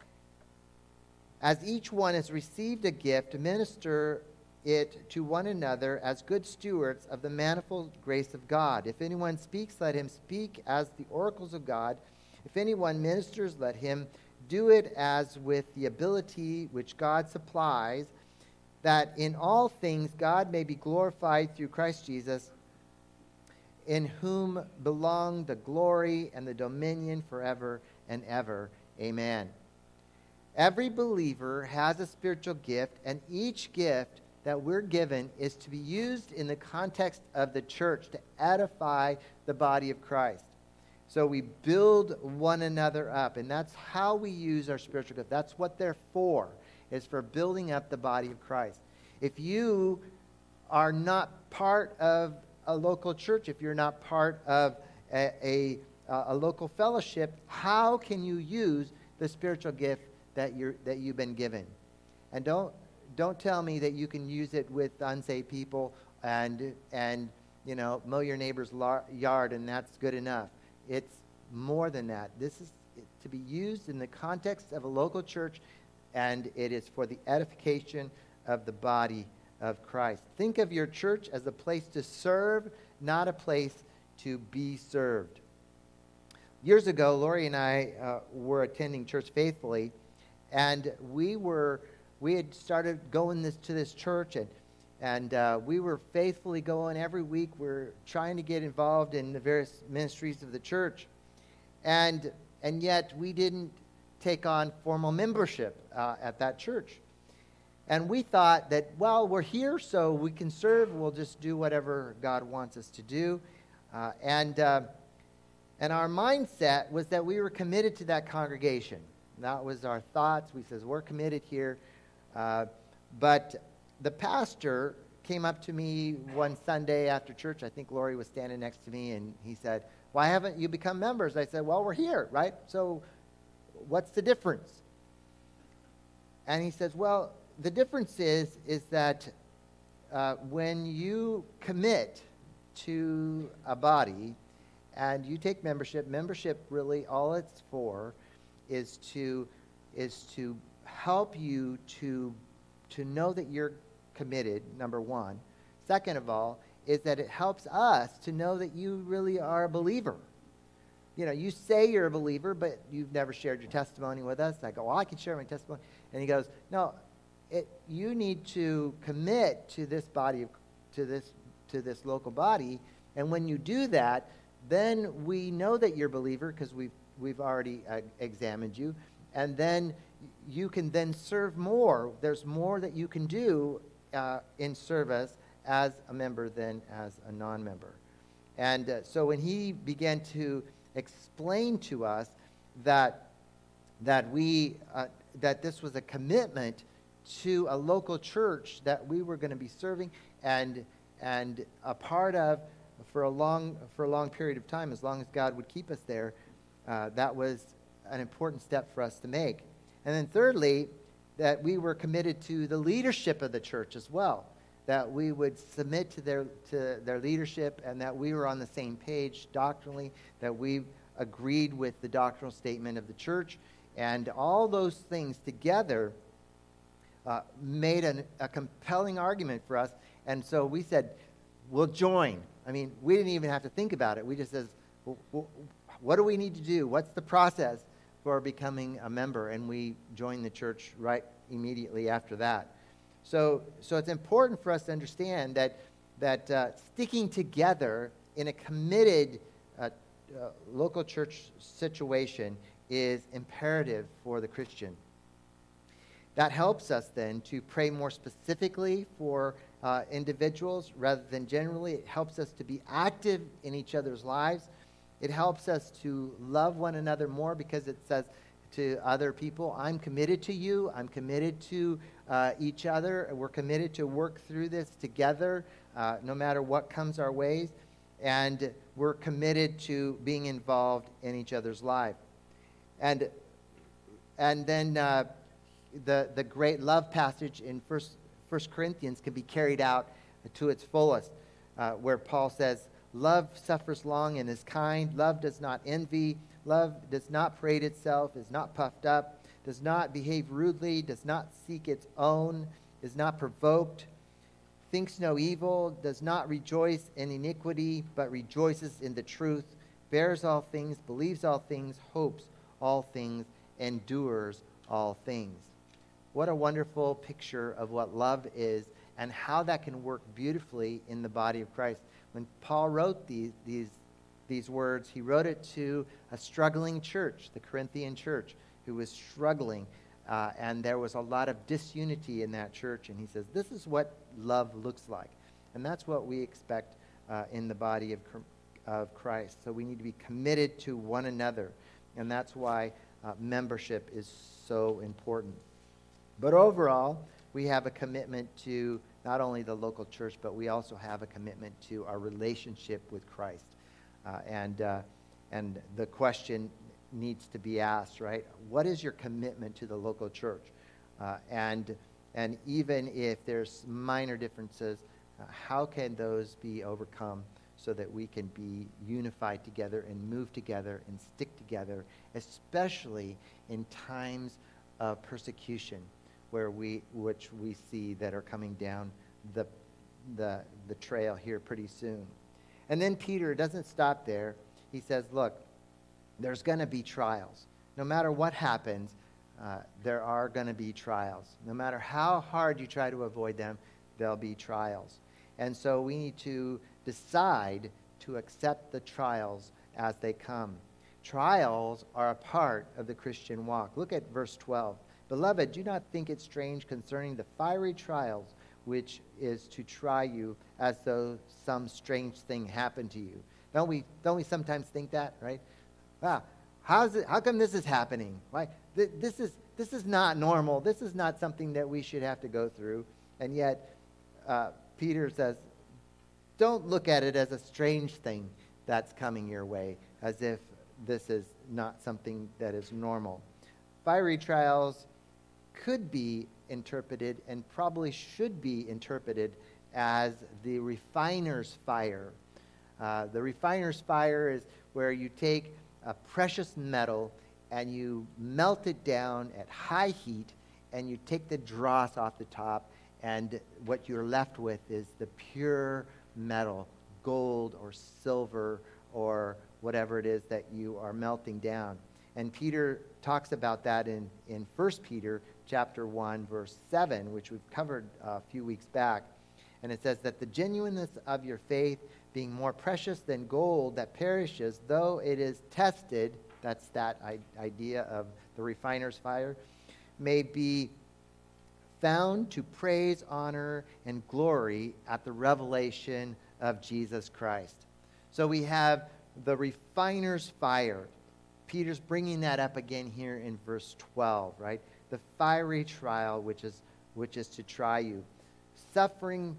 As each one has received a gift, minister it to one another as good stewards of the manifold grace of God. If anyone speaks, let him speak as the oracles of God. If anyone ministers, let him do it as with the ability which God supplies, that in all things God may be glorified through Christ Jesus, in whom belong the glory and the dominion forever and ever. Amen. Every believer has a spiritual gift, and each gift that we're given is to be used in the context of the church to edify the body of Christ. So we build one another up, and that's how we use our spiritual gift. That's what they're for, is for building up the body of Christ. If you are not part of a local church, if you're not part of a, a, a local fellowship, how can you use the spiritual gift that you're that you've been given? And don't don't tell me that you can use it with unsaved people and and you know mow your neighbor's lar- yard and that's good enough. It's more than that. This is to be used in the context of a local church, and it is for the edification of the body of Christ. Think of your church as a place to serve, not a place to be served. Years ago, Lori and I uh, were attending Church Faithfully, and we were we had started going this to this church, and and uh, we were faithfully going every week. We're trying to get involved in the various ministries of the church, and and yet we didn't take on formal membership uh, at that church. And we thought that, well, we're here, so we can serve. We'll just do whatever God wants us to do, uh, and uh, and our mindset was that we were committed to that congregation. That was our thoughts. We says, we're committed here. Uh, but the pastor came up to me one Sunday after church. I think Lori was standing next to me, and he said, why haven't you become members? I said, well, we're here, right? So what's the difference? And he says, well, the difference is, is that uh, when you commit to a body and you take membership, membership really all it's for is to is to help you to to know that you're committed, number one. Second of all, is that it helps us to know that you really are a believer. You know, you say you're a believer, but you've never shared your testimony with us. I go, well, I can share my testimony. And he goes, no, it, you need to commit to this body, of, to this to this local body. And when you do that, then we know that you're a believer because we've We've already uh, examined you. And then you can then serve more. There's more that you can do uh, in service as a member than as a non-member. And uh, so when he began to explain to us that that we uh, that this was a commitment to a local church that we were going to be serving and and a part of for a long for a long period of time, as long as God would keep us there, Uh, that was an important step for us to make. And then thirdly, that we were committed to the leadership of the church as well, that we would submit to their to their leadership, and that we were on the same page doctrinally, that we agreed with the doctrinal statement of the church, and all those things together uh, made an, a compelling argument for us. And so we said, we'll join. I mean, we didn't even have to think about it. We just said, well, what do we need to do? What's the process for becoming a member? And we joined the church right immediately after that. So, so it's important for us to understand that that uh, sticking together in a committed uh, uh, local church situation is imperative for the Christian. That helps us then to pray more specifically for uh, individuals rather than generally. It helps us to be active in each other's lives. It helps us to love one another more, because it says to other people, I'm committed to you. I'm committed to uh, each other. We're committed to work through this together, uh, no matter what comes our ways. And we're committed to being involved in each other's life. And and then uh, the, the great love passage in First, First Corinthians can be carried out to its fullest, uh, where Paul says, love suffers long and is kind. Love does not envy. Love does not parade itself, is not puffed up, does not behave rudely, does not seek its own, is not provoked, thinks no evil, does not rejoice in iniquity, but rejoices in the truth, bears all things, believes all things, hopes all things, endures all things. What a wonderful picture of what love is and how that can work beautifully in the body of Christ. When Paul wrote these, these, these words, he wrote it to a struggling church, the Corinthian church, who was struggling. Uh, and there was a lot of disunity in that church. And he says, this is what love looks like. And that's what we expect uh, in the body of, of Christ. So we need to be committed to one another. And that's why uh, membership is so important. But overall, we have a commitment to not only the local church, but we also have a commitment to our relationship with Christ. Uh, and uh, and the question needs to be asked, right? What is your commitment to the local church? Uh, and and even if there's minor differences, uh, how can those be overcome so that we can be unified together and move together and stick together, especially in times of persecution, where we, which we see that are coming down the, the, the trail here pretty soon. And then Peter doesn't stop there. He says, look, there's going to be trials. No matter what happens, uh, there are going to be trials. No matter how hard you try to avoid them, there'll be trials. And so we need to decide to accept the trials as they come. Trials are a part of the Christian walk. Look at verse twelve. Beloved, do not think it strange concerning the fiery trials which is to try you, as though some strange thing happened to you. Don't we, don't we sometimes think that, right? Wow, how's it, how come this is happening? Why, th- this is, this is not normal. This is not something that we should have to go through. And yet, uh, Peter says, don't look at it as a strange thing that's coming your way, as if this is not something that is normal. Fiery trials could be interpreted, and probably should be interpreted, as the refiner's fire. Uh, the refiner's fire is where you take a precious metal and you melt it down at high heat, and you take the dross off the top, and what you're left with is the pure metal, gold or silver or whatever it is that you are melting down. And Peter talks about that in, in First Peter chapter one, verse seven, which we've covered a few weeks back. And it says that the genuineness of your faith, being more precious than gold that perishes, though it is tested, that's that I- idea of the refiner's fire, may be found to praise, honor, and glory at the revelation of Jesus Christ. So we have the refiner's fire. Peter's bringing that up again here in verse twelve, right? The fiery trial, which is which is to try you. Suffering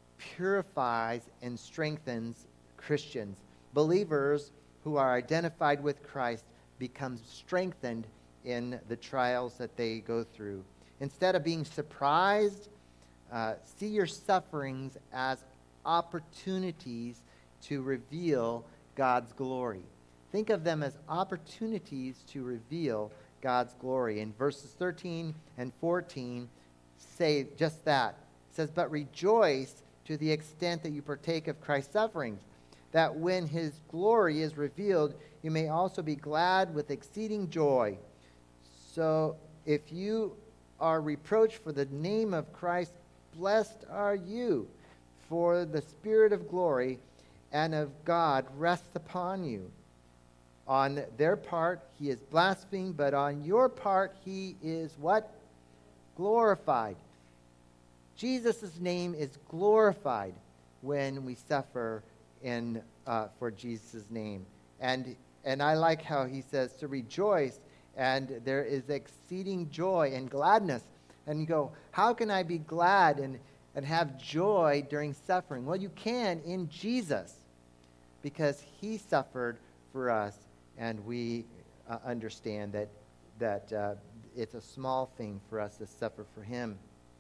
purifies and strengthens Christians. Believers who are identified with Christ becomes strengthened in the trials that they go through. Instead of being surprised, uh, see your sufferings as opportunities to reveal God's glory. Think of them as opportunities to reveal God's glory. And verses thirteen and fourteen say just that. It says, "But rejoice to the extent that you partake of Christ's sufferings, that when his glory is revealed, you may also be glad with exceeding joy. So if you are reproached for the name of Christ, blessed are you, for the Spirit of glory and of God rests upon you. On their part, he is blasphemed, but on your part, he is" what? Glorified. Jesus' name is glorified when we suffer in uh, for Jesus' name. And and I like how he says to rejoice, and there is exceeding joy and gladness. And you go, how can I be glad and, and have joy during suffering? Well, you can in Jesus, because he suffered for us, and we uh, understand that, that uh, it's a small thing for us to suffer for him.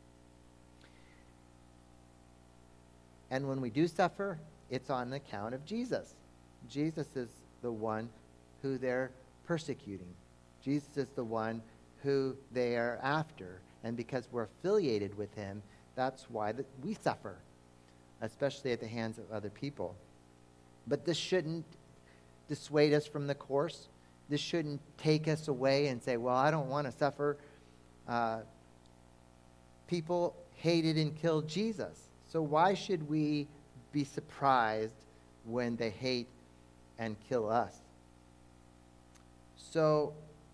And when we do suffer, it's on account of Jesus. Jesus is the one who they're persecuting. Jesus is the one who they are after. And because we're affiliated with him, that's why that we suffer, especially at the hands of other people. But this shouldn't dissuade us from the course. This shouldn't take us away and say, well, I don't want to suffer. Uh, people hated and killed Jesus. So why should we be surprised when they hate and kill us? So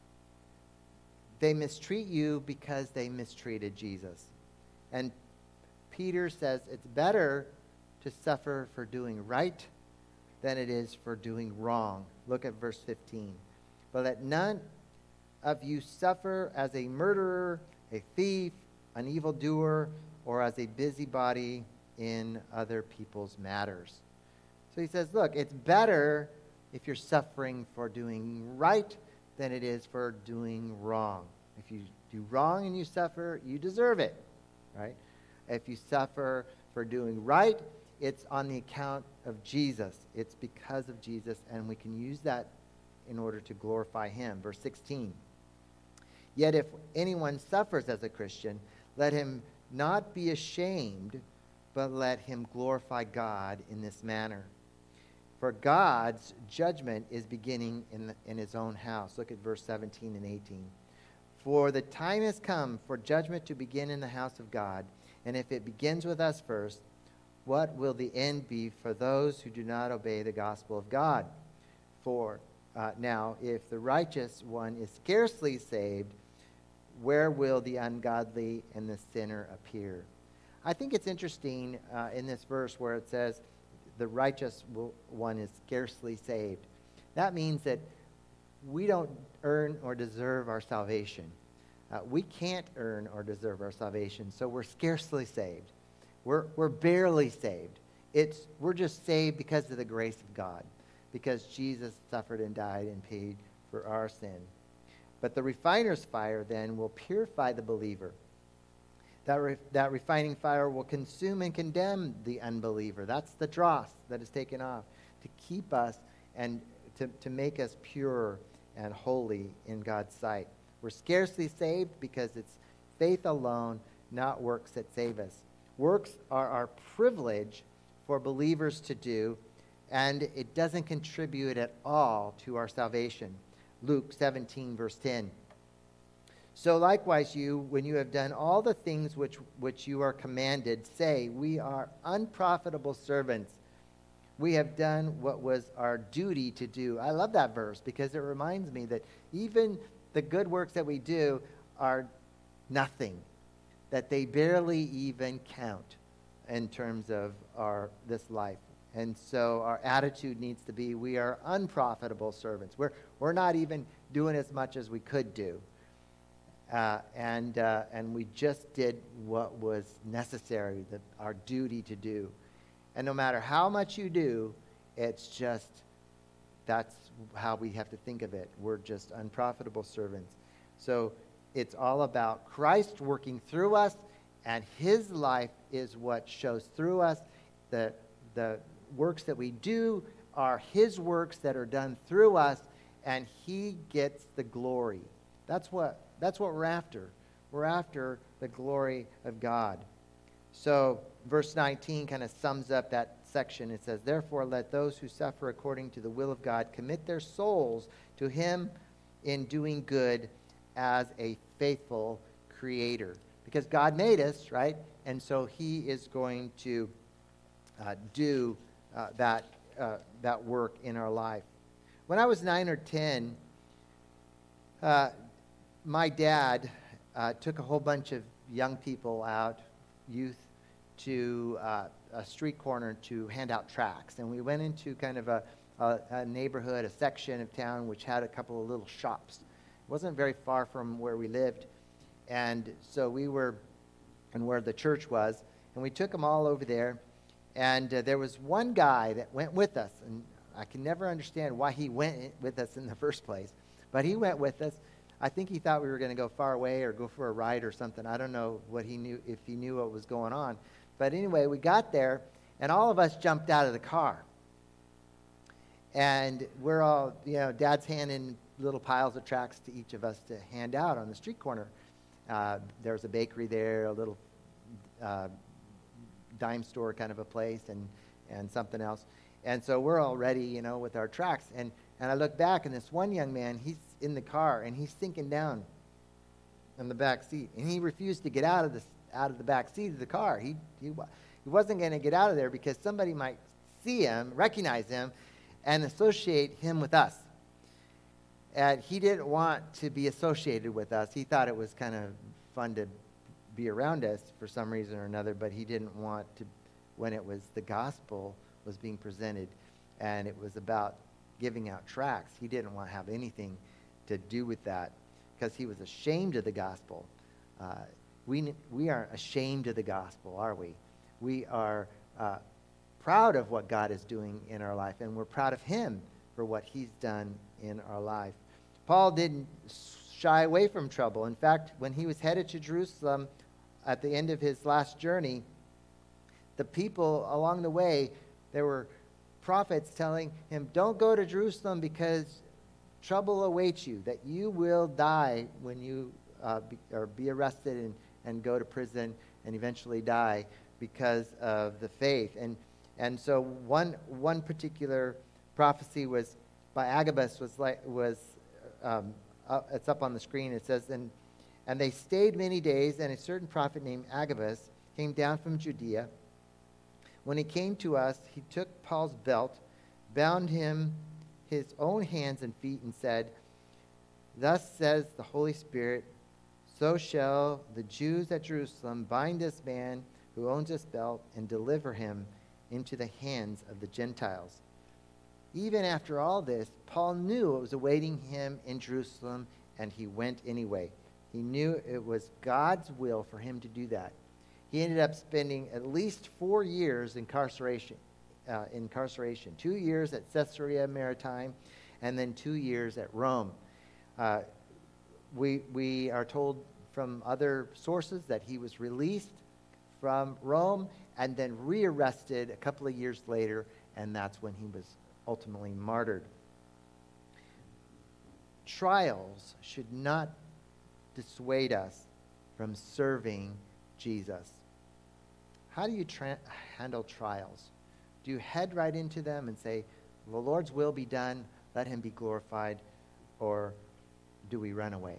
they mistreat you because they mistreated Jesus. And Peter says it's better to suffer for doing right than it is for doing wrong. Look at verse fifteen. "But let none of you suffer as a murderer, a thief, an evildoer, or as a busybody in other people's matters." So he says, look, it's better if you're suffering for doing right than it is for doing wrong. If you do wrong and you suffer, you deserve it, right? If you suffer for doing right, it's on the account of Jesus. It's because of Jesus, and we can use that in order to glorify him. Verse sixteen. "Yet if anyone suffers as a Christian, let him not be ashamed, but let him glorify God in this manner. For God's judgment is beginning in, the, in his own house." Look at verse seventeen and eighteen. "For the time has come for judgment to begin in the house of God. And if it begins with us first, what will the end be for those who do not obey the gospel of God? For uh, now, if the righteous one is scarcely saved, where will the ungodly and the sinner appear?" I think it's interesting uh, in this verse where it says the righteous will, one is scarcely saved. That means that we don't earn or deserve our salvation. Uh, we can't earn or deserve our salvation, so we're scarcely saved. We're, we're barely saved. It's, we're just saved because of the grace of God, because Jesus suffered and died and paid for our sin. But the refiner's fire then will purify the believer. That, re, that refining fire will consume and condemn the unbeliever. That's the dross that is taken off to keep us and to, to make us pure and holy in God's sight. We're scarcely saved because it's faith alone, not works that save us. Works are our privilege for believers to do, and it doesn't contribute at all to our salvation. Luke seventeen, verse ten. "So likewise you, when you have done all the things which, which you are commanded, say, we are unprofitable servants. We have done what was our duty to do." I love that verse because it reminds me that even the good works that we do are nothing, that they barely even count in terms of our this life. And so our attitude needs to be, we are unprofitable servants. We're, we're not even doing as much as we could do. Uh, and, uh, and we just did what was necessary, that our duty to do. And no matter how much you do, it's just that's how we have to think of it. We're just unprofitable servants. So it's all about Christ working through us, and his life is what shows through us. The, the works that we do are his works that are done through us, and he gets the glory. That's what, that's what we're after. We're after the glory of God. So verse nineteen kind of sums up that section. It says, therefore let those who suffer according to the will of God commit their souls to him in doing good as a faithful creator. Because God made us, right? And so he is going to uh, do uh, that, uh, that work in our life. When I was nine or ten, uh, my dad uh, took a whole bunch of young people out, youth, to uh, a street corner to hand out tracts. And we went into kind of a, a, a neighborhood, a section of town, which had a couple of little shops. It wasn't very far from where we lived. And so we were, and where the church was, and we took them all over there. And uh, there was one guy that went with us, and I can never understand why he went with us in the first place. But he went with us. I think he thought we were going to go far away or go for a ride or something. I don't know what he knew, if he knew what was going on. But anyway, we got there, and all of us jumped out of the car. And we're all, you know, Dad's handing little piles of tracts to each of us to hand out on the street corner. Uh, there was a bakery there, a little uh, dime store kind of a place, and, and something else. And so we're all ready, you know, with our tracts. And, and I look back, and this one young man, he's in the car, and he's sinking down in the back seat. And he refused to get out of the, out of the back seat of the car. He, he, he wasn't going to get out of there because somebody might see him, recognize him, and associate him with us. And he didn't want to be associated with us. He thought it was kind of fun to be around us for some reason or another, but he didn't want to, when it was the gospel was being presented and it was about giving out tracts, he didn't want to have anything to do with that because he was ashamed of the gospel. Uh, we, we aren't ashamed of the gospel, are we? We are uh, proud of what God is doing in our life, and we're proud of him for what he's done in our life. Paul didn't shy away from trouble. In fact, when he was headed to Jerusalem at the end of his last journey, the people along the way, there were prophets telling him, don't go to Jerusalem because trouble awaits you, that you will die when you uh, be, or be arrested and, and go to prison and eventually die because of the faith. And and so one one particular prophecy was by Agabus was like was um, uh, it's up on the screen. It says, and and they stayed many days, and a certain prophet named Agabus came down from Judea. When he came to us, he took Paul's belt, bound him his own hands and feet, and said, thus says the Holy Spirit, so shall the Jews at Jerusalem bind this man who owns this belt and deliver him into the hands of the Gentiles. Even after all this, Paul knew what was awaiting him in Jerusalem, and he went anyway. He knew it was God's will for him to do that. He ended up spending at least four years incarceration, uh, incarceration, two years at Caesarea Maritime, and then two years at Rome. Uh, we we are told from other sources that he was released from Rome and then rearrested a couple of years later, and that's when he was ultimately martyred. Trials should not dissuade us from serving Jesus. How do you tra- handle trials? Do you head right into them and say, the Lord's will be done, let him be glorified, or do we run away?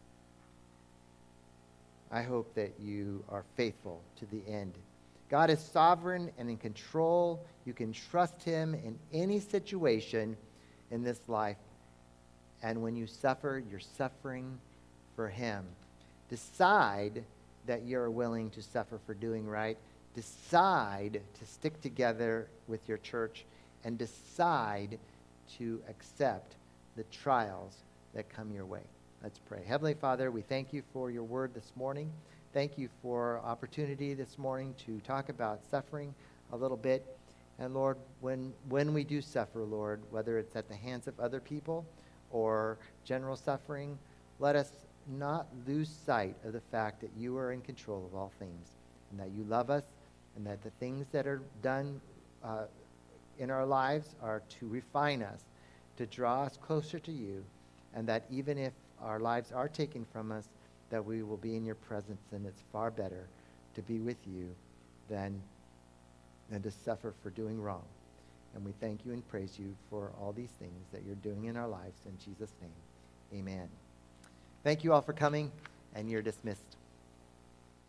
I hope that you are faithful to the end. God is sovereign and in control. You can trust him in any situation in this life. And when you suffer, you're suffering for him. Decide that you're willing to suffer for doing right. Decide to stick together with your church, and decide to accept the trials that come your way. Let's pray. Heavenly Father, we thank you for your word this morning. Thank you for opportunity this morning to talk about suffering a little bit. And Lord, when, when we do suffer, Lord, whether it's at the hands of other people or general suffering, let us not lose sight of the fact that you are in control of all things and that you love us and that the things that are done uh, in our lives are to refine us, to draw us closer to you, and that even if our lives are taken from us, that we will be in your presence, and it's far better to be with you than, than to suffer for doing wrong. And we thank you and praise you for all these things that you're doing in our lives. In Jesus' name, amen. Thank you all for coming, and you're dismissed.